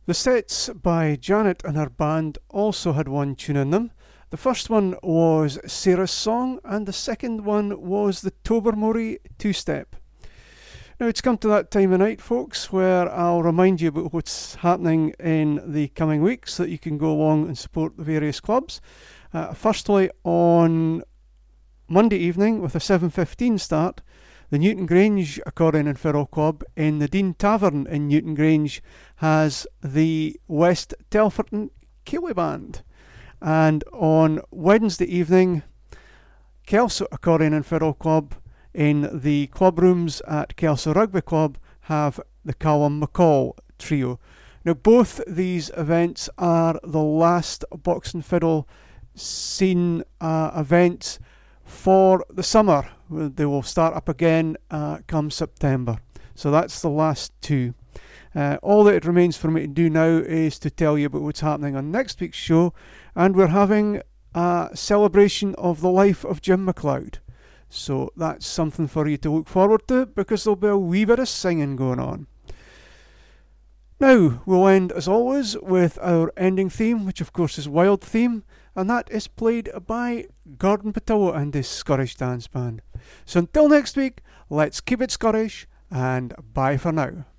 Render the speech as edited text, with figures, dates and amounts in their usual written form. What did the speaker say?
The sets by Janet and her band also had one tune in them. The first one was Sarah's Song, and the second one was the Tobermory two-step. Now it's come to that time of night, folks, where I'll remind you about what's happening in the coming weeks so that you can go along and support the various clubs. Firstly, on Monday evening with a 7:15 start, the Newton Grange Accordion and Fiddle Club in the Dean Tavern in Newton Grange has the West Telferton Ceilidh Band. And on Wednesday evening, Kelso Accordion and Fiddle Club in the club rooms at Kelso Rugby Club have the Callum McCall Trio. Now both these events are the last box and fiddle scene events for the summer. They will start up again come September. So that's the last two. All that it remains for me to do now is to tell you about what's happening on next week's show, and we're having a celebration of the life of Jim MacLeod. So that's something for you to look forward to, because there'll be a wee bit of singing going on. Now, we'll end as always with our ending theme, which of course is Wild Theme, and that is played by Gordon Patillo and his Scottish Dance Band. So until next week, let's keep it Scottish, and bye for now.